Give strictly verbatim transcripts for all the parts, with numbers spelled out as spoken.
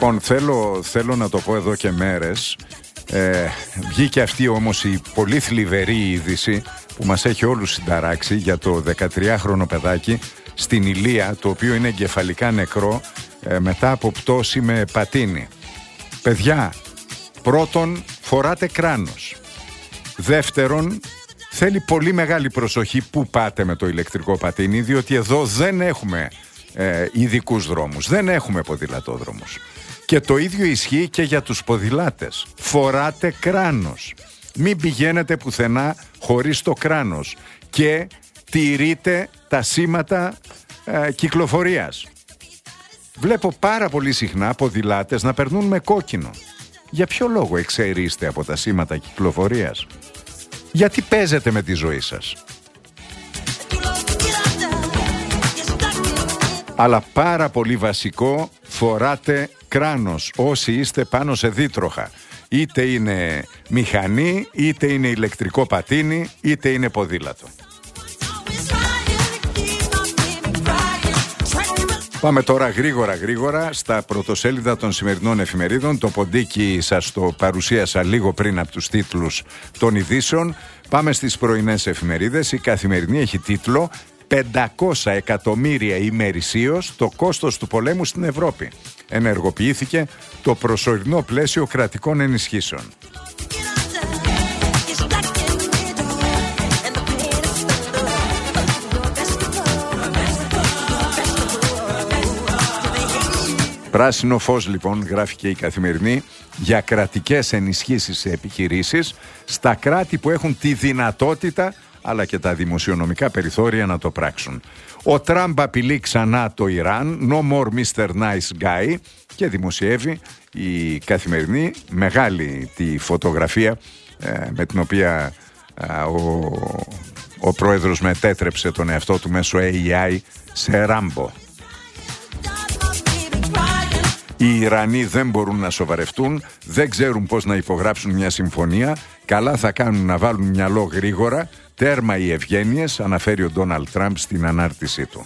Λοιπόν, θέλω, θέλω να το πω εδώ και μέρες. Ε, βγήκε αυτή όμως η πολύ θλιβερή είδηση που μας έχει όλους συνταράξει για το δεκατριάχρονο παιδάκι στην Ηλία, το οποίο είναι εγκεφαλικά νεκρό ε, μετά από πτώση με πατίνι. Παιδιά, πρώτον, φοράτε κράνος. Δεύτερον, θέλει πολύ μεγάλη προσοχή που πάτε με το ηλεκτρικό πατίνι, διότι εδώ δεν έχουμε ε, ειδικούς δρόμους, δεν έχουμε ποδηλατόδρομους. Και το ίδιο ισχύει και για τους ποδηλάτες. Φοράτε κράνος. Μην πηγαίνετε πουθενά χωρίς το κράνος. Και τηρείτε τα σήματα ε, κυκλοφορίας. Βλέπω πάρα πολύ συχνά ποδηλάτες να περνούν με κόκκινο. Για ποιο λόγο εξαιρείστε από τα σήματα κυκλοφορίας? Γιατί παίζετε με τη ζωή σας? Αλλά πάρα πολύ βασικό, φοράτε κράνος όσοι είστε πάνω σε δίτροχα. Είτε είναι μηχανή, είτε είναι ηλεκτρικό πατίνι, είτε είναι ποδήλατο. Πάμε τώρα γρήγορα γρήγορα στα πρωτοσέλιδα των σημερινών εφημερίδων. Το ποντίκι σας το παρουσίασα λίγο πριν από τους τίτλους των ειδήσεων. Πάμε στις πρωινές εφημερίδες. Η Καθημερινή έχει τίτλο πεντακόσια εκατομμύρια ημερησίως το κόστος του πολέμου στην Ευρώπη. Ενεργοποιήθηκε το προσωρινό πλαίσιο κρατικών ενισχύσεων. Πράσινο φως λοιπόν, γράφει και η Καθημερινή, για κρατικές ενισχύσεις σε επιχειρήσεις στα κράτη που έχουν τη δυνατότητα αλλά και τα δημοσιονομικά περιθώρια να το πράξουν. Ο Τραμπ απειλεί ξανά το Ιράν, no more μίστερ Nice Guy, και δημοσιεύει η Καθημερινή μεγάλη τη φωτογραφία ε, με την οποία ε, ο, ο πρόεδρος μετέτρεψε τον εαυτό του μέσω έι άι σε Ράμπο. Οι Ιρανοί δεν μπορούν να σοβαρευτούν, δεν ξέρουν πώς να υπογράψουν μια συμφωνία. Καλά θα κάνουν να βάλουν μυαλό γρήγορα. Τέρμα οι ευγένειες, αναφέρει ο Ντόναλντ Τραμπ στην ανάρτησή του.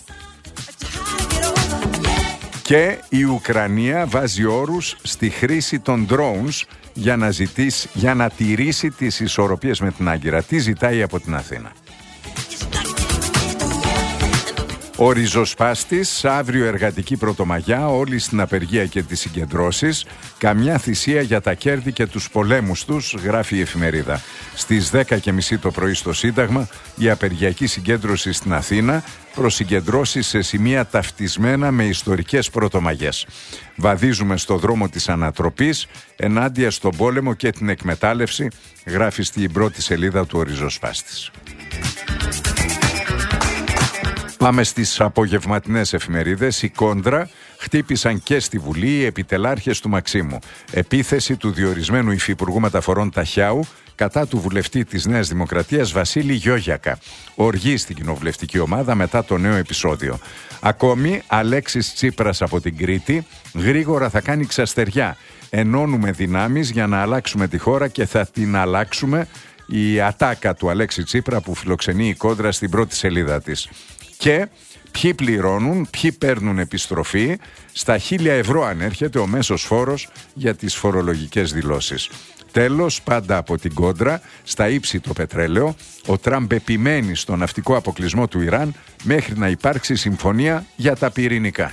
Και η Ουκρανία βάζει όρους στη χρήση των drones για να, ζητήσει, για να τηρήσει τις ισορροπίες με την Άγκυρα. Τι ζητάει από την Αθήνα? Ο ριζοσπάστης, αύριο εργατική πρωτομαγιά, όλοι στην απεργία και τις συγκεντρώσεις, καμιά θυσία για τα κέρδη και τους πολέμους τους, γράφει η εφημερίδα. Στις δέκα και μισή το πρωί στο Σύνταγμα, η απεργιακή συγκέντρωση στην Αθήνα, προσυγκεντρώσεις σε σημεία ταυτισμένα με ιστορικές πρωτομαγιές. Βαδίζουμε στο δρόμο της ανατροπής, ενάντια στον πόλεμο και την εκμετάλλευση, γράφει στην πρώτη σελίδα του ο ριζοσπάστης. Πάμε στις απογευματινές εφημερίδες. Η Κόντρα χτύπησαν και στη Βουλή οι επιτελάρχες του Μαξίμου. Επίθεση του διορισμένου υφυπουργού μεταφορών Ταχιάου κατά του βουλευτή της Νέας Δημοκρατίας Βασίλη Γιώγιακα. Οργή στην κοινοβουλευτική ομάδα μετά το νέο επεισόδιο. Ακόμη, Αλέξης Τσίπρας από την Κρήτη γρήγορα θα κάνει ξαστεριά. Ενώνουμε δυνάμεις για να αλλάξουμε τη χώρα και θα την αλλάξουμε. Η ατάκα του Αλέξη Τσίπρα που φιλοξενεί η Κόντρα στην πρώτη σελίδα της. Και ποιοι πληρώνουν, ποιοι παίρνουν επιστροφή, στα χίλια ευρώ ανέρχεται ο μέσος φόρος για τις φορολογικές δηλώσεις. Τέλος, πάντα από την Κόντρα, στα ύψη το πετρέλαιο, ο Τραμπ επιμένει στο ναυτικό αποκλεισμό του Ιράν μέχρι να υπάρξει συμφωνία για τα πυρηνικά.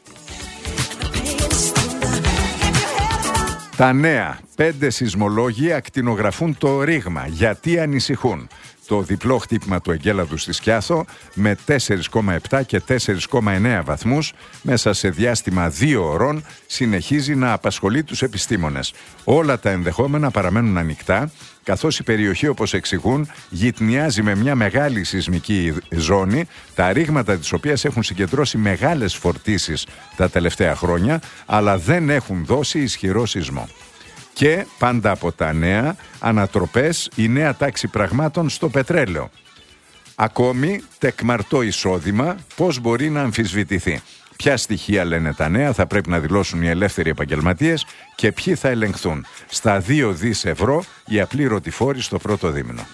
Τα νέα, πέντε σεισμολόγοι ακτινογραφούν το ρήγμα. Γιατί ανησυχούν? Το διπλό χτύπημα του εγκέλαδου στη Σκιάθο με τέσσερα κόμμα επτά και τέσσερα κόμμα εννέα βαθμούς μέσα σε διάστημα δύο ωρών συνεχίζει να απασχολεί τους επιστήμονες. Όλα τα ενδεχόμενα παραμένουν ανοιχτά, καθώς η περιοχή, όπως εξηγούν, γειτνιάζει με μια μεγάλη σεισμική ζώνη, τα ρήγματα της οποίας έχουν συγκεντρώσει μεγάλες φορτίσεις τα τελευταία χρόνια, αλλά δεν έχουν δώσει ισχυρό σεισμό. Και πάντα από τα νέα, ανατροπές, η νέα τάξη πραγμάτων στο πετρέλαιο. Ακόμη, τεκμαρτό εισόδημα, πώς μπορεί να αμφισβητηθεί. Ποια στοιχεία, λένε τα νέα, θα πρέπει να δηλώσουν οι ελεύθεροι επαγγελματίες και ποιοι θα ελεγχθούν. Στα δύο δις ευρώ οι απλήρωτοι φόροι στο πρώτο δίμηνο.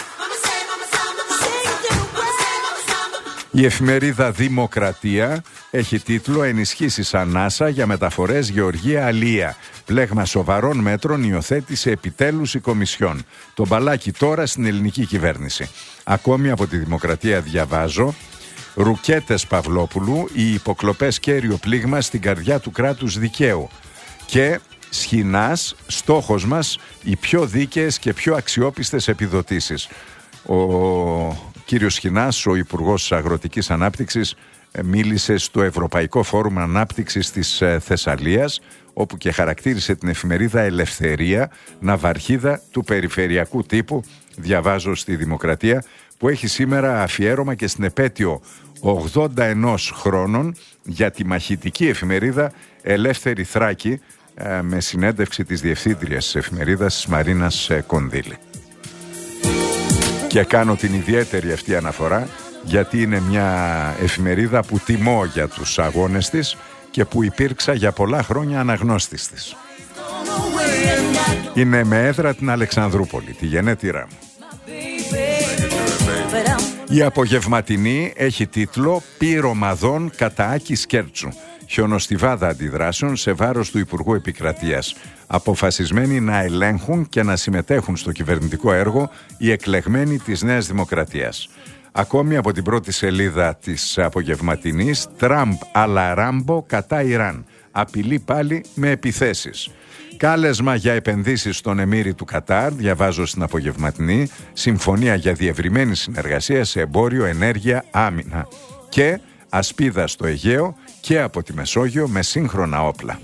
Η εφημερίδα Δημοκρατία έχει τίτλο «Ενισχύσεις ανάσα για μεταφορές γεωργία αλεία». Πλέγμα σοβαρών μέτρων υιοθέτησε επιτέλους η Κομισιόν. Το μπαλάκι τώρα στην ελληνική κυβέρνηση. Ακόμη από τη Δημοκρατία διαβάζω: Ρουκέτες Παυλόπουλου, οι υποκλοπές κέριο πλήγμα στην καρδιά του κράτους δικαίου. Και Σχοινάς, στόχος μας, οι πιο δίκαιες και πιο αξιόπιστες επιδοτήσεις. Ο κύριος Σχοινάς, ο Υπουργός Αγροτικής Ανάπτυξης, μίλησε στο Ευρωπαϊκό Φόρουμ Ανάπτυξης της Θεσσαλίας, όπου και χαρακτήρισε την εφημερίδα Ελευθερία ναυαρχίδα του περιφερειακού τύπου, διαβάζω στη Δημοκρατία, που έχει σήμερα αφιέρωμα και στην επέτειο ογδόντα ένα χρόνων για τη μαχητική εφημερίδα Ελεύθερη Θράκη, με συνέντευξη της διευθύντριας της εφημερίδας Μαρίνας Κονδύλη. Και κάνω την ιδιαίτερη αυτή αναφορά γιατί είναι μια εφημερίδα που τιμώ για τους αγώνες της και που υπήρξα για πολλά χρόνια αναγνώστης της. Είναι με έδρα την Αλεξανδρούπολη, τη γενέτειρά μου. Η απογευματινή έχει τίτλο «Πυρομαδών κατά Άκη Σκέρτσου». Χιονοστιβάδα αντιδράσεων σε βάρος του Υπουργού Επικρατείας. Αποφασισμένοι να ελέγχουν και να συμμετέχουν στο κυβερνητικό έργο οι εκλεγμένοι της Νέας Δημοκρατίας. Ακόμη από την πρώτη σελίδα της απογευματινής, Τραμπ αλλά Ράμπο κατά Ιράν. Απειλεί πάλι με επιθέσεις. Κάλεσμα για επενδύσεις στον Εμμύρη του Κατάρ, διαβάζω στην απογευματινή, συμφωνία για διευρυμένη συνεργασία σε εμπόριο, ενέργεια, άμυνα. Και ασπίδα στο Αιγαίο και από τη Μεσόγειο με σύγχρονα όπλα.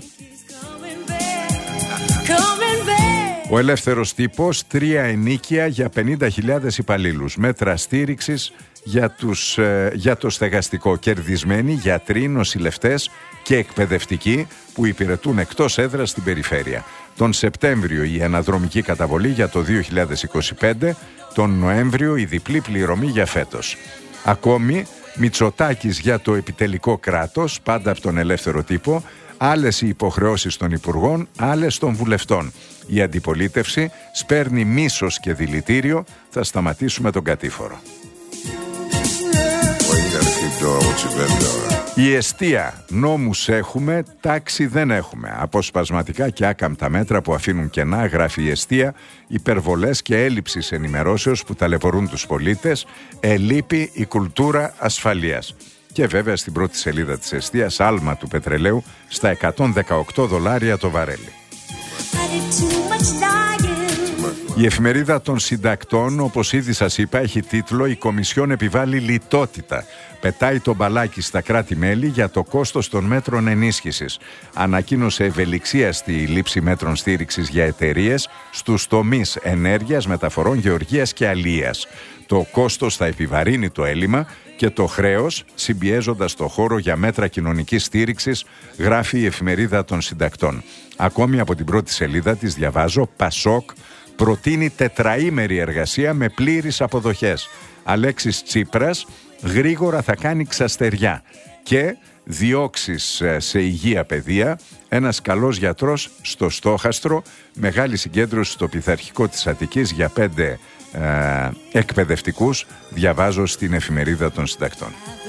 Ο Ελεύθερος Τύπος, τρία ενίκια για πενήντα χιλιάδες υπαλλήλους. Μέτρα στήριξης για, τους, ε, για το στεγαστικό. Κερδισμένοι γιατροί, νοσηλευτές και εκπαιδευτικοί που υπηρετούν εκτός έδρας στην περιφέρεια. Τον Σεπτέμβριο η αναδρομική καταβολή για το δύο χιλιάδες είκοσι πέντε, τον Νοέμβριο η διπλή πληρωμή για φέτος. Ακόμη, Μητσοτάκης για το επιτελικό κράτος, πάντα από τον Ελεύθερο Τύπο, άλλες οι υποχρεώσεις των υπουργών, άλλες των βουλευτών. Η αντιπολίτευση σπέρνει μίσος και δηλητήριο, θα σταματήσουμε τον κατήφορο. Η εστία, νόμους έχουμε, τάξη δεν έχουμε. Αποσπασματικά και άκαμπτα μέτρα που αφήνουν κενά, γράφει η εστία, υπερβολές και έλλειψης ενημερώσεως που ταλαιπωρούν τους πολίτες, ελείπει η κουλτούρα ασφαλείας. Και βέβαια στην πρώτη σελίδα της εστίας, άλμα του πετρελαίου στα εκατόν δεκαοκτώ δολάρια το βαρέλι. Η εφημερίδα των συντακτών, όπως ήδη σας είπα, έχει τίτλο «Η Κομισιόν επιβάλλει λιτότητα». Πετάει το μπαλάκι στα κράτη-μέλη για το κόστος των μέτρων ενίσχυσης. Ανακοίνωσε ευελιξία στη λήψη μέτρων στήριξης για εταιρείες στους τομείς ενέργειας, μεταφορών, γεωργίας και αλίας. Το κόστος θα επιβαρύνει το έλλειμμα και το χρέος, συμπιέζοντας το χώρο για μέτρα κοινωνικής στήριξης, γράφει η εφημερίδα των συντακτών. Ακόμη από την πρώτη σελίδα της διαβάζω «Πασόκ προτείνει τετραήμερη εργασία με πλήρεις αποδοχές. Αλέξης Τσίπρας γρήγορα θα κάνει ξαστεριά». Και διώξεις σε υγεία παιδεία, ένας καλός γιατρός στο Στόχαστρο, μεγάλη συγκέντρωση στο πειθαρχικό της Αττικής για πέντε ε, εκπαιδευτικούς, διαβάζω στην εφημερίδα των συντακτών.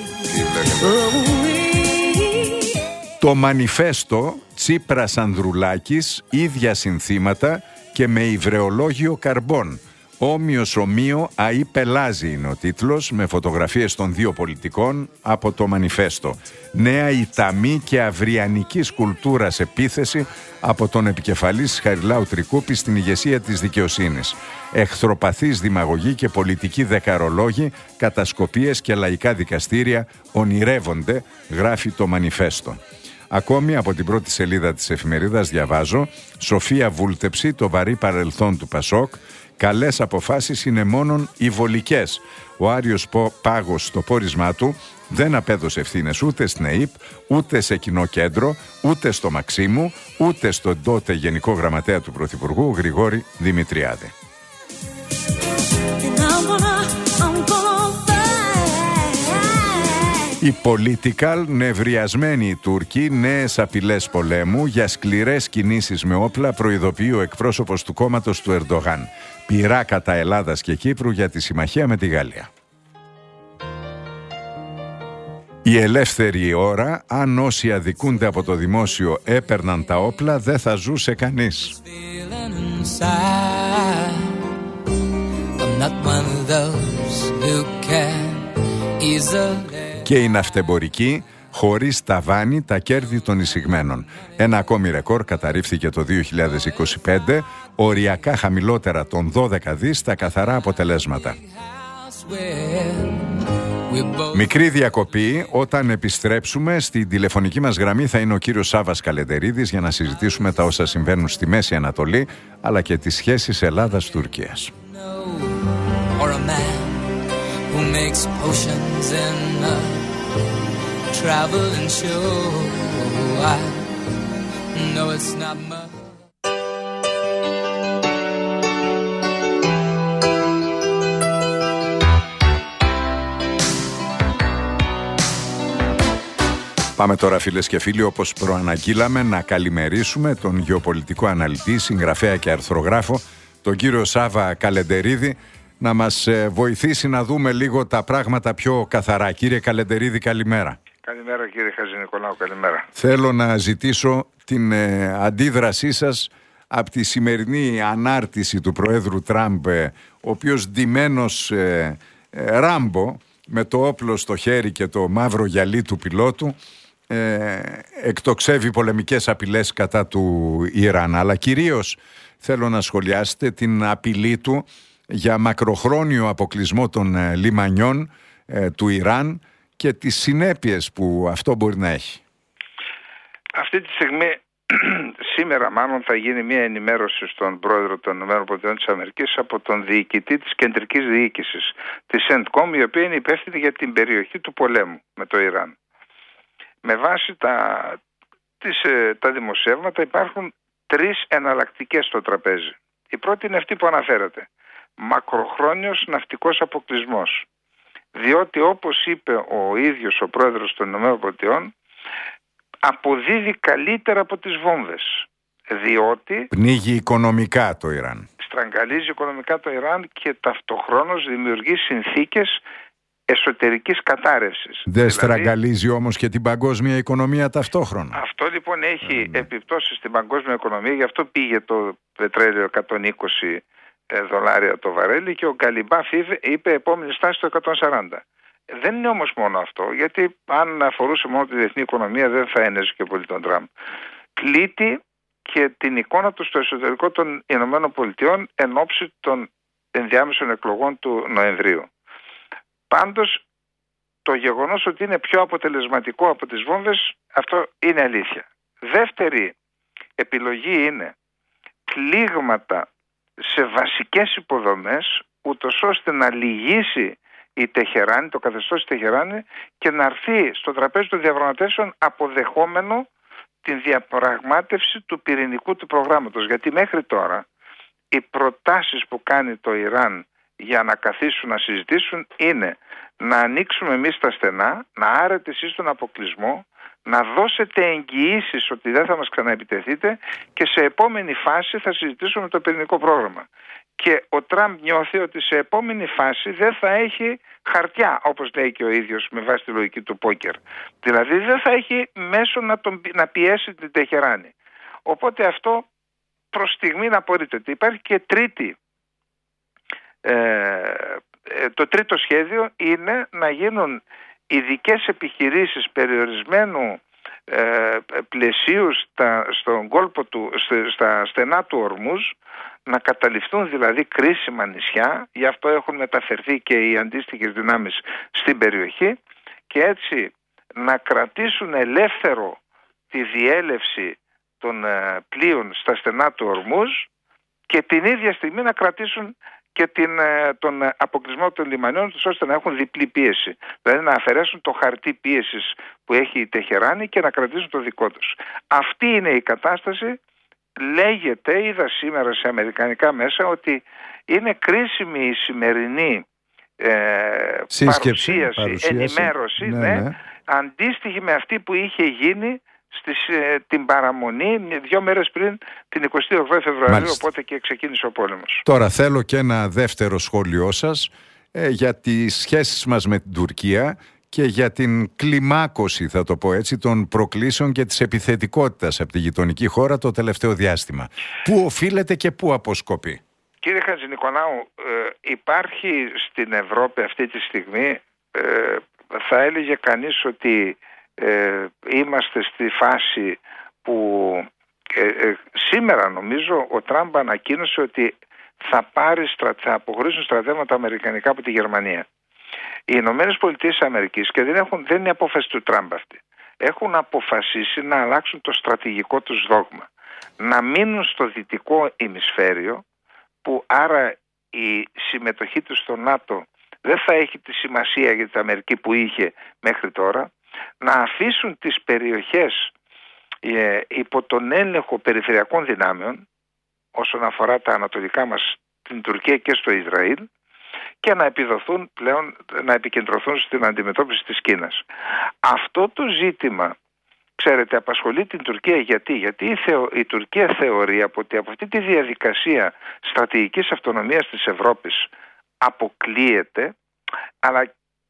Το μανιφέστο Τσίπρας Ανδρουλάκης, ίδια συνθήματα και με υβρεολόγιο καρμπών. Όμοιος ομοίο αή πελάζει είναι ο τίτλος, με φωτογραφίες των δύο πολιτικών από το μανιφέστο. Νέα ηταμή και αυριανικής κουλτούρας επίθεση από τον επικεφαλής Χαριλάου Τρικούπη στην ηγεσία της δικαιοσύνης. Εχθροπαθείς δημαγωγοί και πολιτικοί δεκαρολόγοι, κατασκοπίες και λαϊκά δικαστήρια ονειρεύονται, γράφει το μανιφέστο. Ακόμη από την πρώτη σελίδα της εφημερίδας διαβάζω «Σοφία Βούλτεψη, το βαρύ παρελθόν του Πασόκ. Καλές αποφάσεις είναι μόνον οι βολικές». Ο Άριος Πάγος στο πόρισμά του δεν απέδωσε ευθύνες ούτε στην ΕΥΠ, ούτε σε κοινό κέντρο, ούτε στο Μαξίμου, ούτε στον τότε Γενικό Γραμματέα του Πρωθυπουργού Γρηγόρη Δημητριάδη. Η Political, νευριασμένοι οι Τούρκοι, νέες απειλές πολέμου για σκληρές κινήσεις με όπλα, προειδοποιεί ο εκπρόσωπος του κόμματος του Ερντογάν. Πειρά κατά Ελλάδας και Κύπρου για τη συμμαχία με τη Γαλλία. Η ελεύθερη ώρα, αν όσοι αδικούνται από το δημόσιο έπαιρναν τα όπλα, δεν θα ζούσε κανείς. Και η ναυτεμπορική, χωρίς ταβάνι τα κέρδη των εισηγμένων. Ένα ακόμη ρεκόρ καταρρίφθηκε το δύο χιλιάδες είκοσι πέντε, οριακά χαμηλότερα των δώδεκα δις τα καθαρά αποτελέσματα. Μικρή διακοπή, όταν επιστρέψουμε στην τηλεφωνική μας γραμμή θα είναι ο κύριος Σάββας Καλεντερίδης για να συζητήσουμε τα όσα συμβαίνουν στη Μέση Ανατολή αλλά και τις σχέσεις Ελλάδας-Τουρκίας. Πάμε τώρα, φίλες και φίλοι, όπως προαναγγείλαμε, να καλημερίσουμε τον γεωπολιτικό αναλυτή, συγγραφέα και αρθρογράφο, τον κύριο Σάββα Καλεντερίδη, να μας βοηθήσει να δούμε λίγο τα πράγματα πιο καθαρά. Κύριε Καλεντερίδη, καλημέρα. Καλημέρα κύριε Χατζηνικολάου, καλημέρα. Θέλω να ζητήσω την ε, αντίδρασή σας από τη σημερινή ανάρτηση του Προέδρου Τραμπ, ε, ο οποίος ντυμένος ε, ε, Ράμπο, με το όπλο στο χέρι και το μαύρο γυαλί του πιλότου, ε, εκτοξεύει πολεμικές απειλές κατά του Ιράν. Αλλά κυρίως θέλω να σχολιάσετε την απειλή του για μακροχρόνιο αποκλεισμό των ε, λιμανιών ε, του Ιράν και τις συνέπειες που αυτό μπορεί να έχει. Αυτή τη στιγμή, σήμερα μάλλον θα γίνει μια ενημέρωση στον πρόεδρο των ΗΠΑ από τον διοικητή της κεντρικής διοίκησης της σεντκομ, η οποία είναι υπεύθυνη για την περιοχή του πολέμου με το Ιράν. Με βάση τα, τις, τα δημοσιεύματα υπάρχουν τρεις εναλλακτικές στο τραπέζι. Η πρώτη είναι αυτή που αναφέρατε. Μακροχρόνιος ναυτικός αποκλεισμός. Διότι, όπως είπε ο ίδιος ο πρόεδρος των ΗΠΑ, αποδίδει καλύτερα από τις βόμβες. Διότι πνίγει οικονομικά το Ιράν. Στραγγαλίζει οικονομικά το Ιράν και ταυτοχρόνως δημιουργεί συνθήκες εσωτερικής κατάρρευσης. Δεν δηλαδή, στραγγαλίζει όμως και την παγκόσμια οικονομία ταυτόχρονα. Αυτό λοιπόν έχει mm. επιπτώσεις στην παγκόσμια οικονομία. Γι' αυτό πήγε το πετρέλαιο εκατόν είκοσι δολάρια το βαρέλι και ο Γκαλιμπάφ είπε επόμενη στάση το εκατόν σαράντα. Δεν είναι όμως μόνο αυτό, γιατί αν αφορούσε μόνο τη διεθνή οικονομία δεν θα ένεζε και πολύ τον Τραμπ. Πλήττει και την εικόνα του στο εσωτερικό των Ηνωμένων Πολιτειών εν ώψη των ενδιάμεσων εκλογών του Νοεμβρίου. Πάντως, το γεγονός ότι είναι πιο αποτελεσματικό από τις βόμβες, αυτό είναι αλήθεια. Δεύτερη επιλογή είναι πλήγματα σε βασικές υποδομές, ούτως ώστε να λυγίσει η Τεχεράνη, το καθεστώς της Τεχεράνη, και να έρθει στο τραπέζι των διαπραγματεύσεων αποδεχόμενο την διαπραγμάτευση του πυρηνικού του προγράμματος. Γιατί μέχρι τώρα οι προτάσεις που κάνει το Ιράν για να καθίσουν να συζητήσουν είναι να ανοίξουμε εμείς τα στενά, να άρετε εσείς τον αποκλεισμό, να δώσετε εγγυήσεις ότι δεν θα μας ξαναεπιτεθείτε και σε επόμενη φάση θα συζητήσουμε το πυρηνικό πρόγραμμα. Και ο Τραμπ νιώθει ότι σε επόμενη φάση δεν θα έχει χαρτιά, όπως λέει και ο ίδιος με βάση τη λογική του πόκερ. Δηλαδή δεν θα έχει μέσο να, τον, να πιέσει την Τεχεράνη. Οπότε αυτό προς στιγμή να απορρίπτεται. Υπάρχει και τρίτη. Ε, το τρίτο σχέδιο είναι να γίνουν ειδικές επιχειρήσεις περιορισμένου ε, πλαισίου στα, στον κόλπο του, στα στενά του Ορμούζ, να καταληφθούν δηλαδή κρίσιμα νησιά, γι' αυτό έχουν μεταφερθεί και οι αντίστοιχες δυνάμεις στην περιοχή, και έτσι να κρατήσουν ελεύθερο τη διέλευση των ε, πλοίων στα στενά του Ορμούζ και την ίδια στιγμή να κρατήσουν και την, τον αποκλεισμό των λιμανιών τους, ώστε να έχουν διπλή πίεση. Δηλαδή να αφαιρέσουν το χαρτί πίεσης που έχει η Τεχεράνη και να κρατήσουν το δικό τους. Αυτή είναι η κατάσταση. Λέγεται, είδα σήμερα σε αμερικανικά μέσα, ότι είναι κρίσιμη η σημερινή ε, Σύσκεψη, παρουσίαση, παρουσίαση, ενημέρωση, ναι, ναι, ναι. αντίστοιχη με αυτή που είχε γίνει Στις, ε, την παραμονή δύο μέρες πριν την εικοστή ογδόη Φεβρουαρίου. Μάλιστα. Οπότε και ξεκίνησε ο πόλεμος. Τώρα θέλω και ένα δεύτερο σχόλιο σας ε, για τις σχέσεις μας με την Τουρκία και για την κλιμάκωση, θα το πω έτσι, των προκλήσεων και της επιθετικότητας από τη γειτονική χώρα το τελευταίο διάστημα. Πού οφείλεται και πού αποσκοπεί? Κύριε Χατζηνικολάου, ε, υπάρχει στην Ευρώπη αυτή τη στιγμή, ε, θα έλεγε κανείς ότι ε, είμαστε στη φάση που ε, ε, σήμερα νομίζω ο Τραμπ ανακοίνωσε ότι θα, πάρει, θα αποχωρήσουν στρατεύματα αμερικανικά από τη Γερμανία. Οι Ηνωμένες Πολιτείες Αμερικής, και δεν, έχουν, δεν είναι απόφαση του Τραμπ αυτή, έχουν αποφασίσει να αλλάξουν το στρατηγικό τους δόγμα. Να μείνουν στο δυτικό ημισφαίριο, που άρα η συμμετοχή τους στο ΝΑΤΟ δεν θα έχει τη σημασία για την Αμερική που είχε μέχρι τώρα, να αφήσουν τις περιοχές ε, υπό τον έλεγχο περιφερειακών δυνάμεων όσον αφορά τα ανατολικά μας, την Τουρκία και στο Ισραήλ, και να επιδοθούν πλέον, να επικεντρωθούν στην αντιμετώπιση της Κίνας. Αυτό το ζήτημα, ξέρετε, απασχολεί την Τουρκία. Γιατί, Γιατί η, θεω, η Τουρκία θεωρεί ότι από αυτή τη διαδικασία στρατηγικής αυτονομίας της Ευρώπης αποκλείεται, αλλά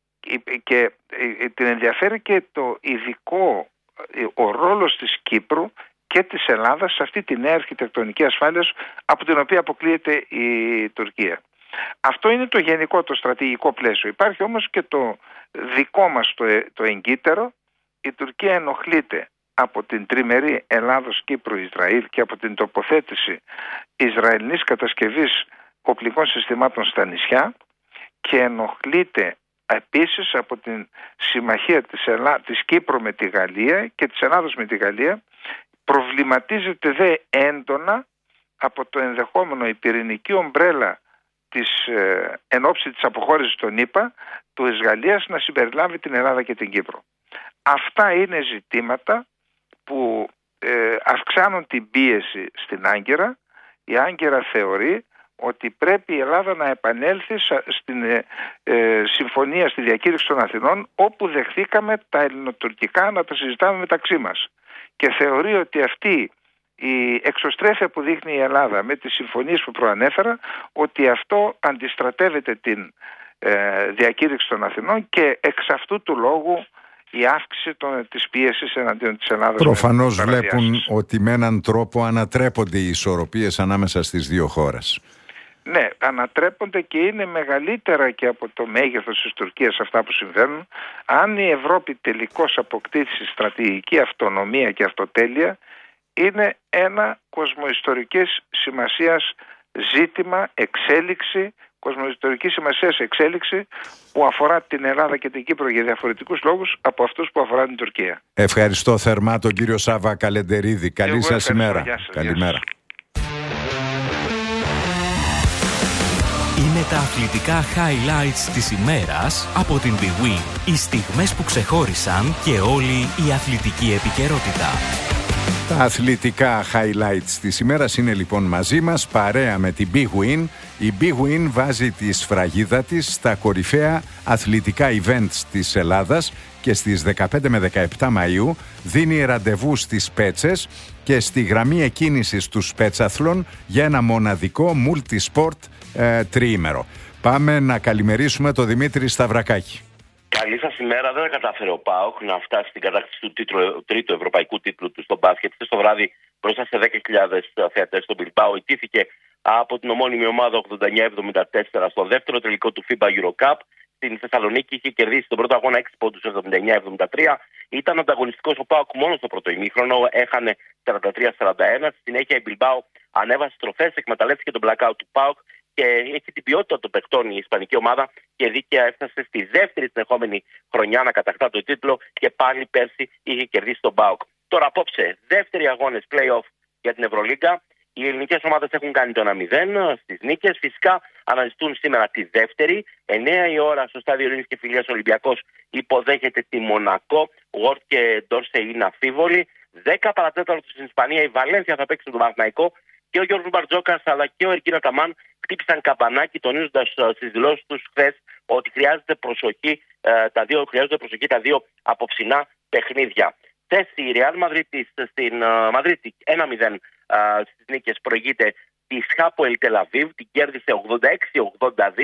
και την ενδιαφέρει και το ειδικό, ο ρόλος της Κύπρου και της Ελλάδας σε αυτή τη νέα αρχιτεκτονική ασφάλειας από την οποία αποκλείεται η Τουρκία. Αυτό είναι το γενικό, το στρατηγικό πλαίσιο. Υπάρχει όμως και το δικό μας το, το εγκύτερο. Η Τουρκία ενοχλείται από την τριμερή Ελλάδος-Κύπρου-Ισραήλ και από την τοποθέτηση Ισραηλινής κατασκευής οπλικών συστημάτων στα νησιά, και ενοχλείται επίσης από την συμμαχία της, Ελλά... της Κύπρου με τη Γαλλία και της Ελλάδος με τη Γαλλία. Προβληματίζεται δε έντονα από το ενδεχόμενο η πυρηνική ομπρέλα της, ε, εν ώψη της αποχώρησης των ΗΠΑ, του Γαλλίας, να συμπεριλάβει την Ελλάδα και την Κύπρο. Αυτά είναι ζητήματα που ε, αυξάνουν την πίεση στην Άγκυρα. Η Άγκυρα θεωρεί ότι πρέπει η Ελλάδα να επανέλθει στην ε, ε, συμφωνία, στη διακήρυξη των Αθηνών, όπου δεχθήκαμε τα ελληνοτουρκικά να τα συζητάμε μεταξύ μας. Και θεωρεί ότι αυτή η εξωστρέφεια που δείχνει η Ελλάδα με τις συμφωνίες που προανέφερα, ότι αυτό αντιστρατεύεται την ε, διακήρυξη των Αθηνών, και εξ αυτού του λόγου η αύξηση των, της πίεσης εναντίον της Ελλάδας. Προφανώς βλέπουν ότι με έναν τρόπο ανατρέπονται οι ισορροπίες ανάμεσα στις δύο χώρες. Ναι, ανατρέπονται και είναι μεγαλύτερα και από το μέγεθος της Τουρκίας αυτά που συμβαίνουν. Αν η Ευρώπη τελικώς αποκτήσει στρατηγική αυτονομία και αυτοτέλεια, είναι ένα κοσμοϊστορικής σημασίας ζήτημα, εξέλιξη, κοσμοϊστορικής σημασίας εξέλιξη που αφορά την Ελλάδα και την Κύπρο για διαφορετικούς λόγους από αυτούς που αφορά την Τουρκία. Ευχαριστώ θερμά τον κύριο Σάβα Καλεντερίδη. Καλή σας ημέρα. Γεια σας, Καλημέρα. Είναι τα αθλητικά highlights της ημέρας από την bwin. Οι στιγμές που ξεχώρισαν και όλη η αθλητική επικαιρότητα. Τα αθλητικά highlights της ημέρας είναι λοιπόν μαζί μας, παρέα με την bwin. Η bwin βάζει τη σφραγίδα της στα κορυφαία αθλητικά events της Ελλάδας και στις δεκαπέντε με δεκαεπτά Μαΐου δίνει ραντεβού στις Πέτσες και στη γραμμή εκκίνησης του Σπέτσαθλων για ένα μοναδικό multi-sport ε, τριήμερο. Πάμε να καλημερίσουμε τον Δημήτρη Σταυρακάκη. Καλή σας ημέρα. Δεν κατάφερε ο ΠΑΟΚ να φτάσει στην κατάκτηση του τίτλου, τρίτου ευρωπαϊκού τίτλου του στο μπάσκετ. Στο βράδυ μπροστά σε δέκα χιλιάδες θεατές στον Μπιλμπάο ιτήθηκε από την ομώνυμη ομάδα ογδόντα εννιά εβδομήντα τέσσερα στο δεύτερο τελικό του φίμπα Eurocup. Στην Θεσσαλονίκη είχε κερδίσει τον πρώτο αγώνα έξι πόντους εβδομήντα εννιά εβδομήντα τρία. Ήταν ανταγωνιστικός ο ΠΑΟΚ μόνο στο πρώτο ημίχρονο, έχανε σαράντα τρία σαράντα ένα. Στη συνέχεια η Μπιλμπάο ανέβασε στροφές, εκμεταλλεύτηκε τον blackout του ΠΑΟΚ και έχει την ποιότητα των παιχτών η ισπανική ομάδα και δίκαια έφτασε στη δεύτερη συνεχόμενη χρονιά να κατακτά το τίτλο και πάλι πέρσι είχε κερδίσει τον ΠΑΟΚ. Τώρα απόψε, δεύτεροι αγώνες play-off για την Ευρωλίγκα. Οι ελληνικές ομάδες έχουν κάνει το ένα μηδέν στις νίκες. Φυσικά αναζητούν σήμερα τη δεύτερη. εννιά η ώρα στο στάδιο Ειρήνης και Φιλίας Ολυμπιακός υποδέχεται τη Μονακό. Γουόρτ και Ντόρσε είναι αφίβολοι. δέκα παρατέταρτο στην Ισπανία η Βαλένθια θα παίξει τον Παναθηναϊκό. Και ο Γιώργος Μπαρτζόκας αλλά και ο Ερκίνα Ταμάν χτύπησαν καμπανάκι τονίζοντας στις δηλώσεις τους χθες ότι χρειάζεται προσοχή, ε, τα δύο, χρειάζονται προσοχή τα δύο απόψινά παιχνίδια. Θέση η Ρεάλ Μαδρίτης στην uh, Μαδρίτη ένα μηδέν uh, στις νίκες προηγείται τη Χάπο Ελ Τελαβίβ, την κέρδισε ογδόντα έξι ογδόντα δύο.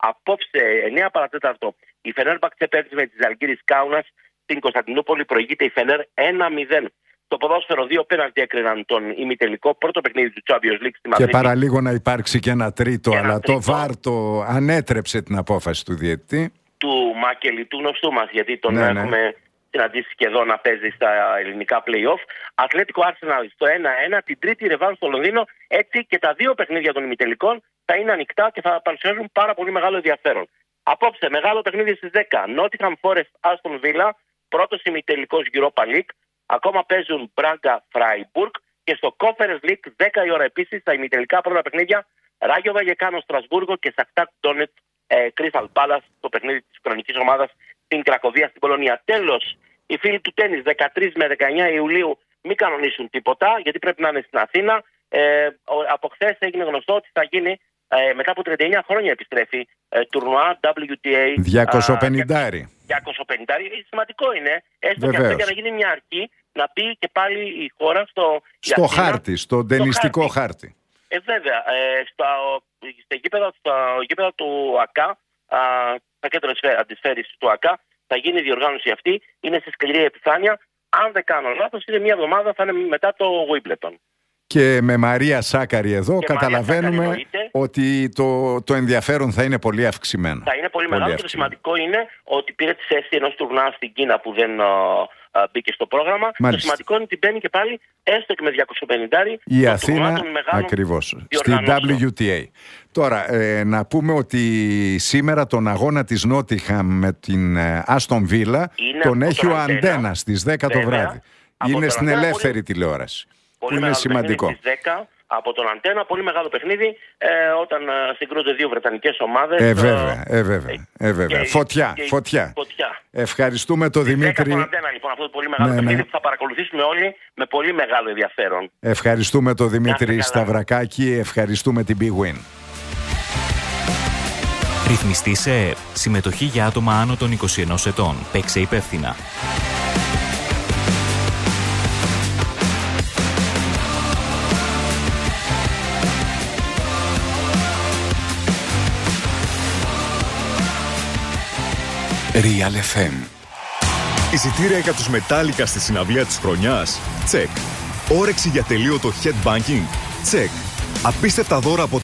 Απόψε εννιά παρατέταρτο η Φενέρμπαχτσε παίζει με τη Ζαλγκίρις Κάουνας στην Κωνσταντινούπολη. Προηγείται η Φενέρ ένα μηδέν. Στο ποδόσφαιρο δύο πέναλτι έκριναν τον ημιτελικό πρώτο παιχνίδι του Champions League στη Μαδρίτη. Και παραλίγο να υπάρξει και ένα τρίτο, και ένα αλλά τρίτο. το βαρ το ανέτρεψε την απόφαση του διαιτητή. Του Μακελή, του γνωστού μας, γιατί τον ναι, έχουμε ναι. συναντήσει και εδώ να παίζει στα ελληνικά play-off. Ατλέτικο Arsenal στο ένα ένα, την τρίτη ρεβάν στο Λονδίνο. Έτσι και τα δύο παιχνίδια των ημιτελικών θα είναι ανοιχτά και θα παρουσιάζουν πάρα πολύ μεγάλο ενδιαφέρον. Απόψε, μεγάλο παιχνίδι στις δέκα. Nottingham Forest Aston Villa, πρώτος ημιτελικός Europa League. Ακόμα παίζουν Braga Freiburg και στο Conference League δέκα η ώρα επίσης τα ημιτελικά πρώτα παιχνίδια. Ράγιο Βαγεκάνο Στρασβούργο και Σακτάρ Ντόνετ Crystal Palace, το παιχνίδι της χρονικής ομάδας στην Κρακοβία στην Πολωνία. Τέλος, οι φίλοι του τένις δεκατρείς με δεκαεννιά Ιουλίου μην κανονίσουν τίποτα, γιατί πρέπει να είναι στην Αθήνα. Ε, από χθες έγινε γνωστό ότι θα γίνει ε, μετά από τριάντα εννιά χρόνια επιστρέφει ε, τουρνουά ντάμπλιου τι έι. διακόσια πενήντα. διακόσια πενήντα. Σημαντικό είναι, έστω Βεβαίως. και αυτό, για να γίνει μια αρκή, να πει και πάλι η χώρα στο, στο χάρτη, στο τενιστικό χάρτη. χάρτη. Ε, βέβαια, ε, στα, στα, γήπεδα, στα γήπεδα του ΑΚΑ, α, στα κέντρα αντισφαίρησης του ΑΚΑ, θα γίνει η διοργάνωση αυτή. Είναι σε σκληρή επιφάνεια. Αν δεν κάνω λάθος, είναι μια εβδομάδα, θα είναι μετά το Wimbledon. Και με Μαρία Σάκαρη εδώ και καταλαβαίνουμε Σάκαρη ότι το, το ενδιαφέρον θα είναι πολύ αυξημένο. Θα είναι πολύ, πολύ μεγάλο, και το σημαντικό είναι ότι πήρε τη θέση ενός τουρνά στην Κίνα που δεν α, α, μπήκε στο πρόγραμμα. Μάλιστα. Το σημαντικό είναι ότι μπαίνει και πάλι έστω και με διακόσια πενήντα η Αθήνα, ακριβώς, στην ντάμπλιου τι έι. Τώρα, ε, να πούμε ότι σήμερα τον αγώνα της Νότιχαμ με την Άστον Βίλα τον έχει ο Αντένα στις δέκα το βράδυ. Είναι στην ελεύθερη πολύ... τηλεόραση. Πολύ που είναι σημαντικό. Στις δέκα από τον Αντένα, πολύ μεγάλο παιχνίδι ε, όταν ε, συγκρούνται δύο βρετανικές ομάδες. Ε, βέβαια, ε, βέβαια, ε, βέβαια. Και, φωτιά, και, φωτιά. φωτιά. Στις Ευχαριστούμε τον Δημήτρη. Από τον Αντένα, λοιπόν, αυτό το πολύ μεγάλο ναι, παιχνίδι ναι. που θα παρακολουθήσουμε όλοι με πολύ μεγάλο ενδιαφέρον. Ευχαριστούμε τον Δημήτρη Σταυρακάκη, ευχαριστούμε την Big Win. Ρυθμιστή σε ΕΕΠ. Συμμετοχή για άτομα άνω των είκοσι ενός ετών. Παίξε υπεύθυνα. Real εφ εμ. Εισιτήρια για τους Μετάλλικα στη συναυλία της χρονιάς? Τσεκ. Όρεξη για τελείωτο headbanking? Τσεκ. Απίστευτα δώρα από